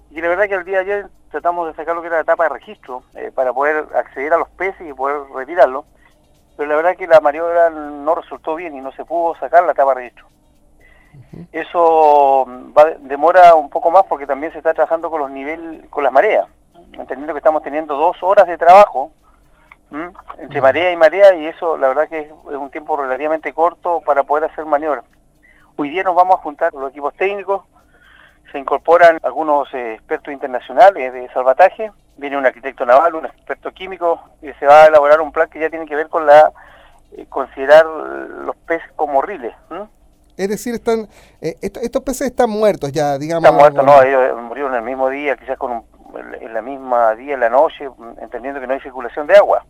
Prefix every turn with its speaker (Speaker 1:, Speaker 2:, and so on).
Speaker 1: Y la verdad que el día de ayer tratamos de sacar lo que era la tapa de registro para poder acceder a los peces y poder retirarlos, pero la verdad que la maniobra no resultó bien y no se pudo sacar la tapa de registro.
Speaker 2: Ujú.
Speaker 1: Eso demora un poco más porque también se está trabajando con los niveles, con las mareas, entendiendo que estamos teniendo 2 horas de trabajo entre marea y eso la verdad que es un tiempo relativamente corto para poder hacer maniobras. Hoy día nos vamos a juntar con los equipos técnicos, se incorporan algunos expertos internacionales de salvataje, viene un arquitecto naval, un experto químico, y se va a elaborar un plan que ya tiene que ver con considerar los peces como riles.
Speaker 2: Es decir, estos peces están muertos ya,
Speaker 1: Están
Speaker 2: digamos.
Speaker 1: muertos, no, ellos murieron el mismo día, quizás en la misma día, en la noche, entendiendo que no hay circulación de agua.